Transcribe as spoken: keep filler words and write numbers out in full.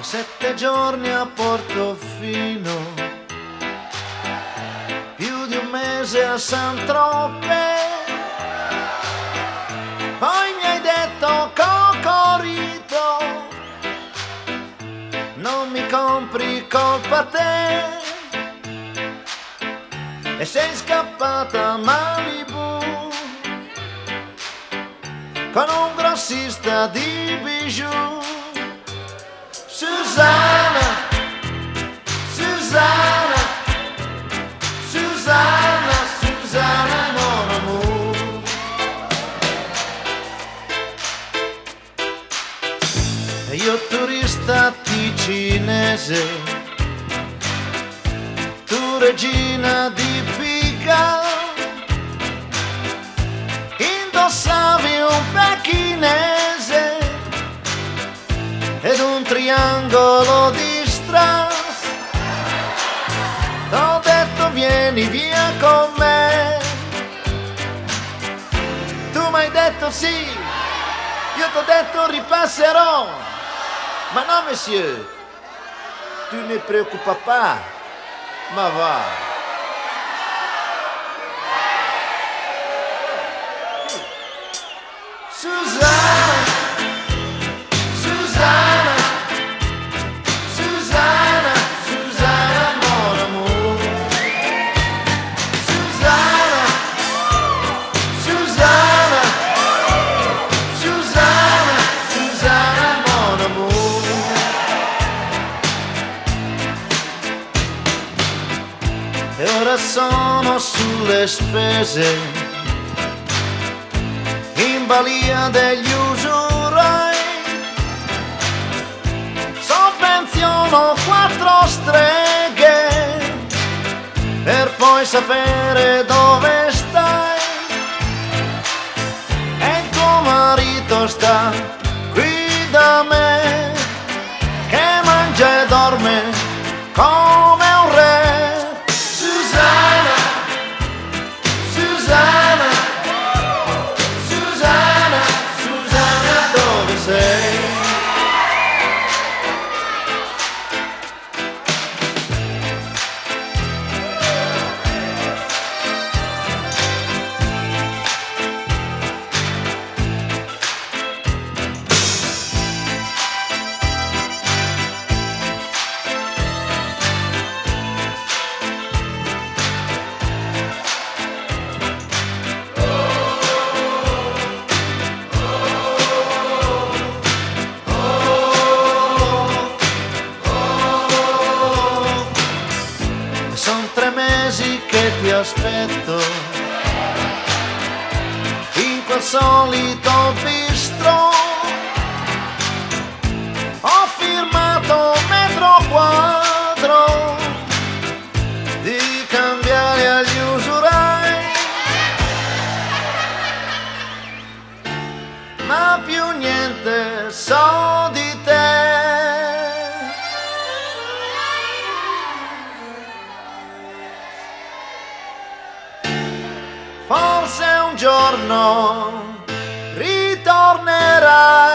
Sette giorni a Portofino, più di un mese a Saint-Tropez. Poi mi hai detto Cocorito, non mi compri, colpa te. E sei scappata a Malibu con un grossista di bijou. Susanna, Susanna, Susanna, Susanna, mon amour. E io turista ticinese, tu regina di Pica, indossavi un pechinese ed un triangolo di strass. T'ho detto vieni via con me, tu m'hai detto sì, io t'ho detto ripasserò. Ma no monsieur, tu ne preoccupa pas, ma va. Susanna, Susanna, Susanna, Susanna, mon amour. Susanna, Susanna, Susanna, Susanna, mon amour. E ora sono sulle spese, in balia degli usurai. Sovvenziono quattro streghe per poi sapere dove stai. E il tuo marito sta qui da me, che mangia e dorme come un re. Susanna, Susanna, Susanna, Susanna, dove sei? Son tre mesi che ti aspetto in quel solito bistro. Ho firmato metro quadro di cambiare agli usurai, ma più niente so di te. Forse un giorno ritornerai.